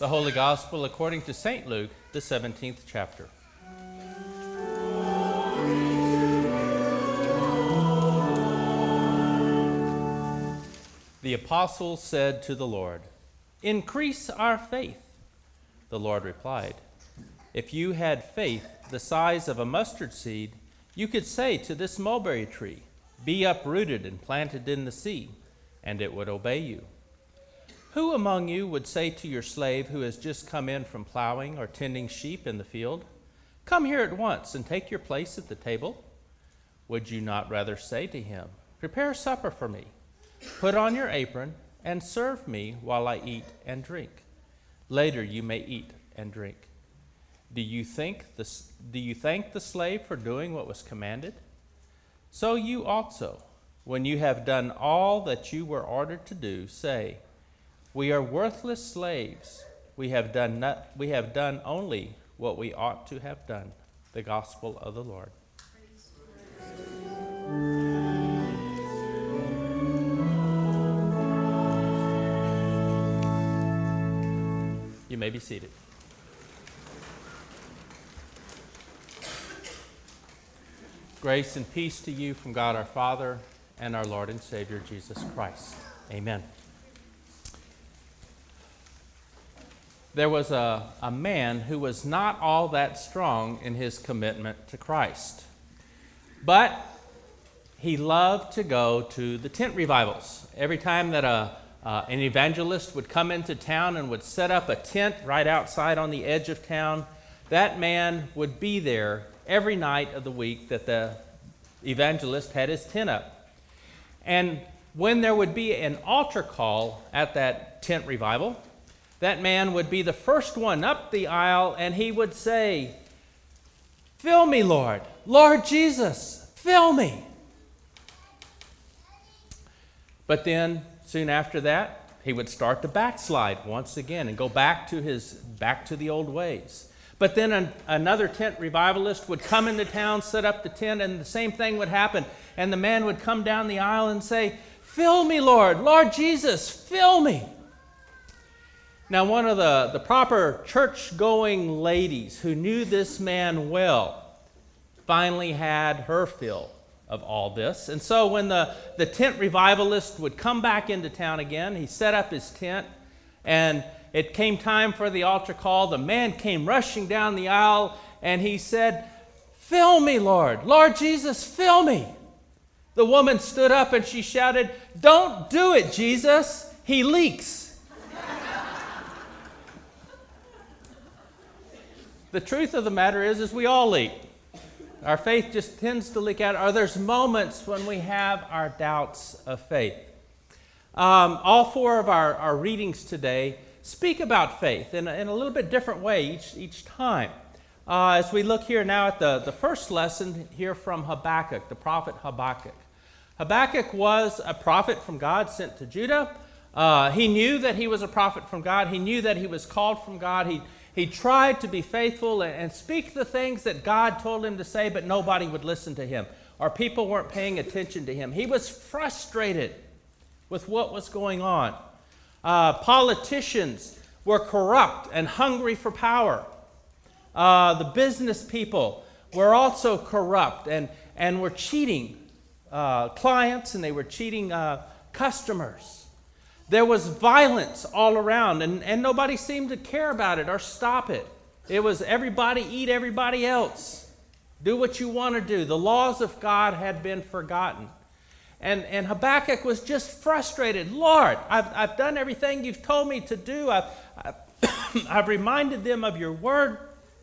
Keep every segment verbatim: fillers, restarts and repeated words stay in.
The Holy Gospel according to Saint Luke, the seventeenth chapter. The apostles said to the Lord, "Increase our faith." The Lord replied, "If you had faith the size of a mustard seed, you could say to this mulberry tree, 'Be uprooted and planted in the sea,' and it would obey you. Who among you would say to your slave who has just come in from plowing or tending sheep in the field, 'Come here at once and take your place at the table'? Would you not rather say to him, 'Prepare supper for me, put on your apron, and serve me while I eat and drink? Later you may eat and drink'? Do you think the, do you thank the slave for doing what was commanded? So you also, when you have done all that you were ordered to do, say, 'We are worthless slaves. We have done not, we have done only what we ought to have done.'" The Gospel of the Lord. You may be seated. Grace and peace to you from God our Father and our Lord and Savior Jesus Christ. Amen. There was a, a man who was not all that strong in his commitment to Christ, but he loved to go to the tent revivals. Every time that a Uh, an evangelist would come into town and would set up a tent right outside on the edge of town, that man would be there every night of the week that the evangelist had his tent up. And when there would be an altar call at that tent revival, that man would be the first one up the aisle and he would say, "Fill me, Lord. Lord Jesus, fill me." But then soon after that, he would start to backslide once again and go back to his back to the old ways. But then an, another tent revivalist would come into town, set up the tent, and the same thing would happen. And the man would come down the aisle and say, "Fill me, Lord. Lord Jesus, fill me." Now, one of the, the proper church-going ladies who knew this man well finally had her fill of all this. And so when the, the tent revivalist would come back into town again, he set up his tent, and it came time for the altar call. The man came rushing down the aisle, and he said, "Fill me, Lord. Lord Jesus, fill me." The woman stood up and she shouted, "Don't do it, Jesus. He leaks." The truth of the matter is, is we all leak. Our faith just tends to leak out, or there's moments when we have our doubts of faith. Um, all four of our, our readings today speak about faith in a, in a little bit different way each, each time. Uh, as we look here now at the, the first lesson here from Habakkuk, the prophet Habakkuk. Habakkuk was a prophet from God sent to Judah. Uh, he knew that he was a prophet from God. He knew that he was called from God. He He tried to be faithful and speak the things that God told him to say, but nobody would listen to him, or people weren't paying attention to him. He was frustrated with what was going on. Uh, politicians were corrupt and hungry for power. Uh, the business people were also corrupt and, and were cheating uh, clients, and they were cheating uh, customers. There was violence all around, and, and nobody seemed to care about it or stop it. It was everybody eat everybody else. Do what you want to do. The laws of God had been forgotten. And, and Habakkuk was just frustrated. "Lord, I've, I've done everything you've told me to do. I've, I've, I've reminded them of your word.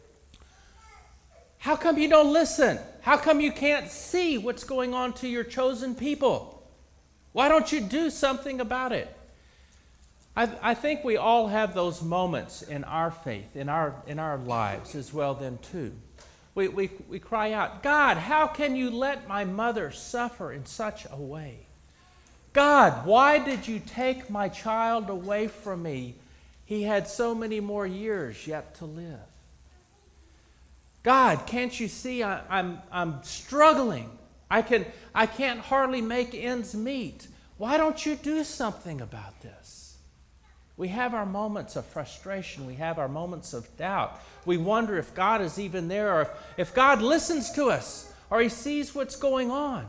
How come you don't listen? How come you can't see what's going on to your chosen people? Why don't you do something about it?" I, I think we all have those moments in our faith, in our in our lives as well then too. We, we, we cry out, "God, how can you let my mother suffer in such a way? God, why did you take my child away from me? He had so many more years yet to live. God, can't you see I, I'm, I'm struggling? I, can, I can't hardly make ends meet. Why don't you do something about this?" We have our moments of frustration. We have our moments of doubt. We wonder if God is even there, or if, if God listens to us, or he sees what's going on.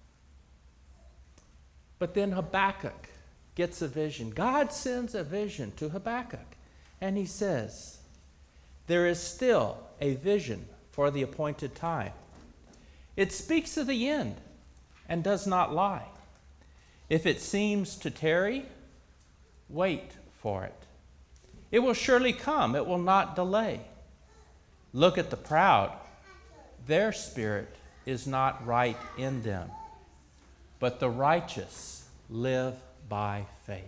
But then Habakkuk gets a vision. God sends a vision to Habakkuk, and he says, there is still a vision for the appointed time. It speaks of the end and does not lie. If it seems to tarry, wait for it. It will surely come. It will not delay. Look at the proud. Their spirit is not right in them, but the righteous live by faith.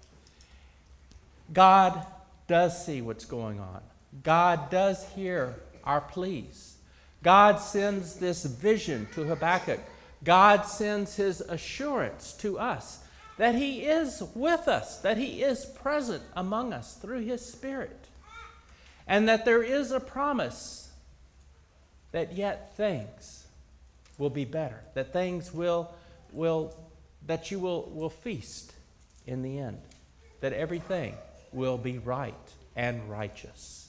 God does see what's going on. God does hear our pleas. God sends this vision to Habakkuk. God sends his assurance to us that he is with us, that he is present among us through his Spirit, and that there is a promise that yet things will be better, that things will, will that you will, will feast in the end, that everything will be right and righteous.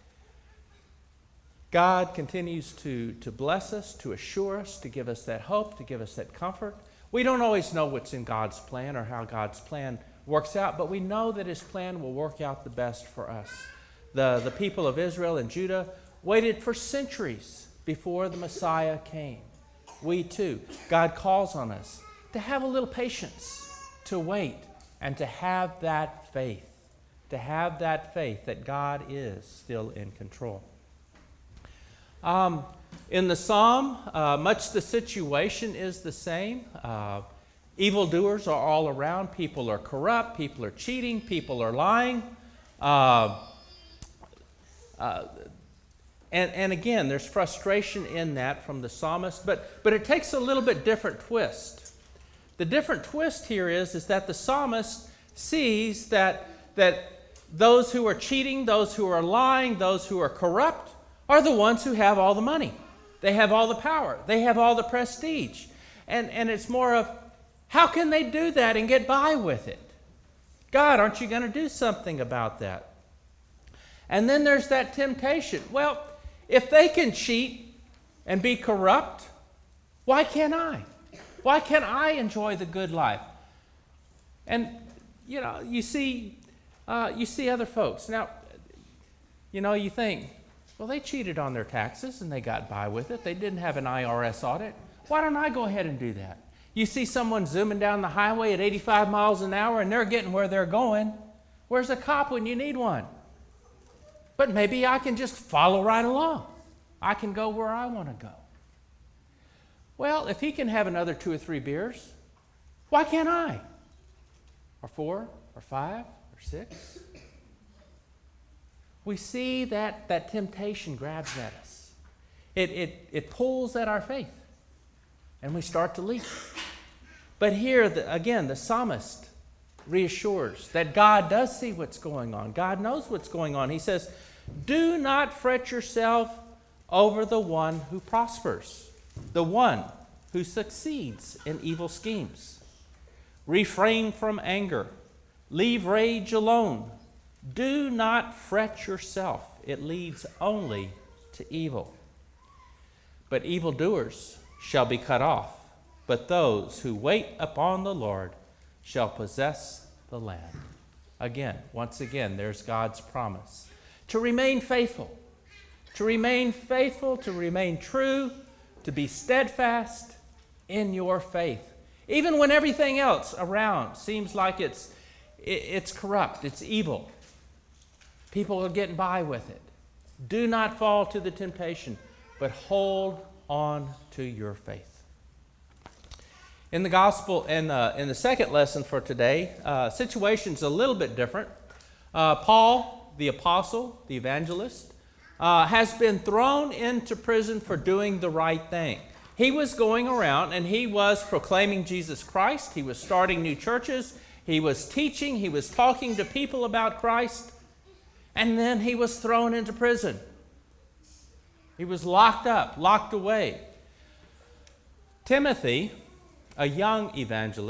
God continues to, to bless us, to assure us, to give us that hope, to give us that comfort. We don't always know what's in God's plan or how God's plan works out, but we know that his plan will work out the best for us. The, the people of Israel and Judah waited for centuries before the Messiah came. We too, God calls on us to have a little patience, to wait, and to have that faith, to have that faith that God is still in control. Um, in the psalm, uh, much the situation is the same. Uh, evildoers are all around. People are corrupt. People are cheating. People are lying. Uh, uh, and, and again, there's frustration in that from the psalmist, but, but it takes a little bit different twist. The different twist here is, is that the psalmist sees that, that those who are cheating, those who are lying, those who are corrupt, are the ones who have all the money. They have all the power. They have all the prestige. And, and it's more of, how can they do that and get by with it? God, aren't you going to do something about that? And then there's that temptation. Well, if they can cheat and be corrupt, why can't I? Why can't I enjoy the good life? And, you know, you see, uh, you see other folks. Now, you know, you think, well, they cheated on their taxes and they got by with it. They didn't have an I R S audit. Why don't I go ahead and do that? You see someone zooming down the highway at eighty-five miles an hour and they're getting where they're going. Where's a cop when you need one? But maybe I can just follow right along. I can go where I want to go. Well, if he can have another two or three beers, why can't I? Or four, or five, or six? We see that that temptation grabs at us. It, it, it pulls at our faith, and we start to leak. But here, the, again, the psalmist reassures that God does see what's going on. God knows what's going on. He says, do not fret yourself over the one who prospers, the one who succeeds in evil schemes. Refrain from anger. Leave rage alone. Do not fret yourself. It leads only to evil. But evildoers shall be cut off, but those who wait upon the Lord shall possess the land. Again, once again, there's God's promise to remain faithful, to remain faithful, to remain true, to be steadfast in your faith, even when everything else around seems like it's it's corrupt, it's evil. People are getting by with it. Do not fall to the temptation, but hold on to your faith. In the gospel, in the, in the second lesson for today, uh, situation's a little bit different. Uh, Paul, the apostle, the evangelist, uh, has been thrown into prison for doing the right thing. He was going around and he was proclaiming Jesus Christ. He was starting new churches. He was teaching. He was talking to people about Christ. And then he was thrown into prison. He was locked up, locked away. Timothy, a young evangelist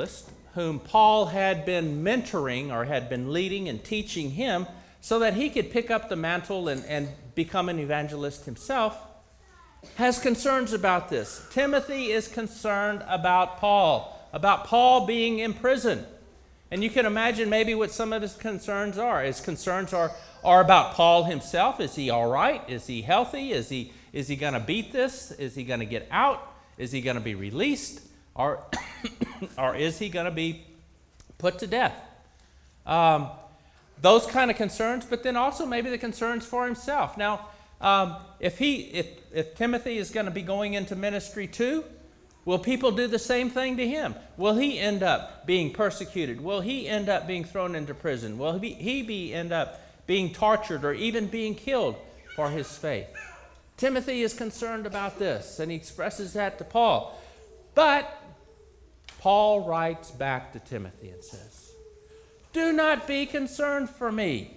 whom Paul had been mentoring or had been leading and teaching him so that he could pick up the mantle and, and become an evangelist himself, has concerns about this. Timothy is concerned about Paul, about Paul being in prison. And you can imagine maybe what some of his concerns are. His concerns are, are about Paul himself. Is he all right? Is he healthy? Is he, is he going to beat this? Is he going to get out? Is he going to be released? Or, or is he going to be put to death? Um, those kind of concerns, but then also maybe the concerns for himself. Now, um, if he, if, if Timothy is going to be going into ministry too, will people do the same thing to him? Will he end up being persecuted? Will he end up being thrown into prison? Will he be, he be end up being tortured or even being killed for his faith? Timothy is concerned about this, and he expresses that to Paul. But Paul writes back to Timothy and says, "Do not be concerned for me.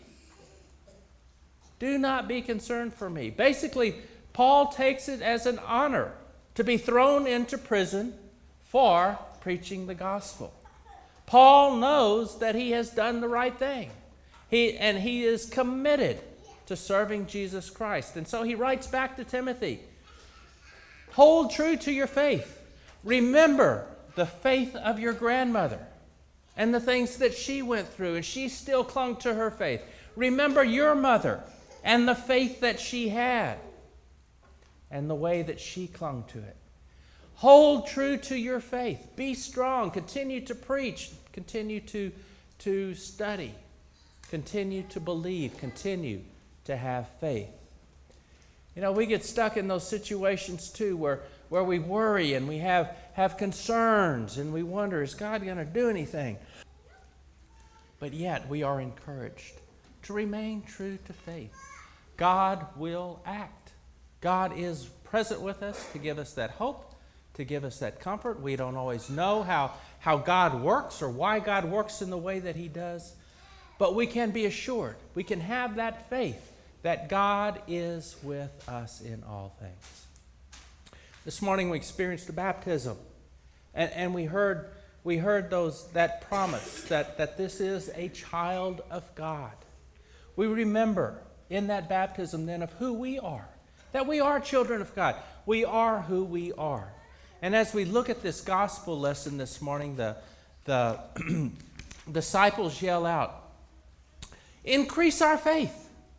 Do not be concerned for me." Basically, Paul takes it as an honor to be thrown into prison for preaching the gospel. Paul knows that he has done the right thing. He, and he is committed to serving Jesus Christ. And so he writes back to Timothy, "Hold true to your faith. Remember the faith of your grandmother and the things that she went through, and she still clung to her faith. Remember your mother and the faith that she had and the way that she clung to it. Hold true to your faith. Be strong. Continue to preach. Continue to, to study. Continue to believe. Continue to have faith." You know, we get stuck in those situations too where, where we worry and we have, have concerns and we wonder, is God going to do anything? But yet we are encouraged to remain true to faith. God will act. God is present with us to give us that hope, to give us that comfort. We don't always know how, how God works or why God works in the way that he does, but we can be assured, we can have that faith that God is with us in all things. This morning we experienced a baptism, and, and we heard we heard those that promise that, that this is a child of God. We remember in that baptism then of who we are, that we are children of God. We are who we are. And as we look at this gospel lesson this morning, the, the disciples yell out, "Increase our faith."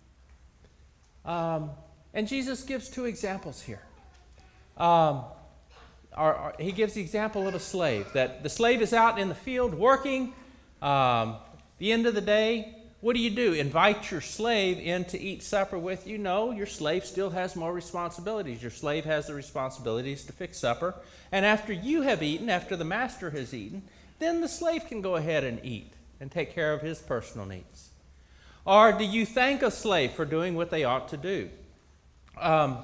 Um, and Jesus gives two examples here. Um, our, our, he gives the example of a slave, that the slave is out in the field working. Um, the end of the day, what do you do? Invite your slave in to eat supper with you? No, your slave still has more responsibilities. Your slave has the responsibilities to fix supper. And after you have eaten, after the master has eaten, then the slave can go ahead and eat and take care of his personal needs. Or do you thank a slave for doing what they ought to do? Um,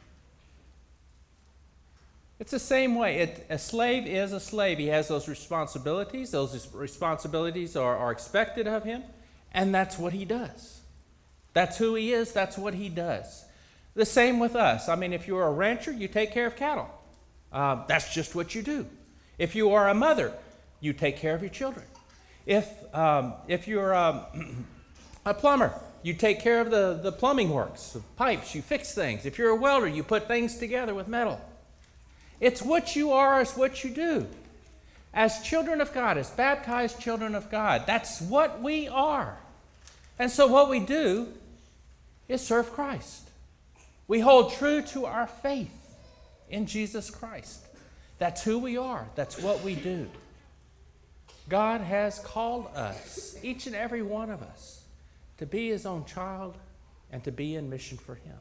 it's the same way. It, a slave is a slave. He has those responsibilities. Those responsibilities are, are expected of him, and that's what he does. That's who he is. That's what he does. The same with us. I mean, if you're a rancher, you take care of cattle. Uh, that's just what you do. If you are a mother, you take care of your children. If, um, if you're... Um, A plumber, you take care of the, the plumbing works, the pipes, you fix things. If you're a welder, you put things together with metal. It's what you are, it's what you do. As children of God, as baptized children of God, that's what we are. And so what we do is serve Christ. We hold true to our faith in Jesus Christ. That's who we are. That's what we do. God has called us, each and every one of us, to be his own child and to be in mission for him.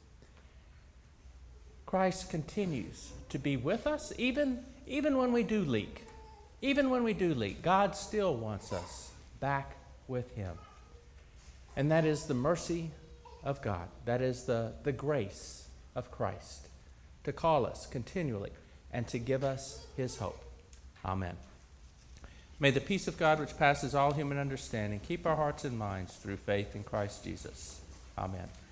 Christ continues to be with us even, even when we do leak. Even when we do leak, God still wants us back with him. And that is the mercy of God. That is the, the grace of Christ to call us continually and to give us his hope. Amen. May the peace of God, which passes all human understanding, keep our hearts and minds through faith in Christ Jesus. Amen.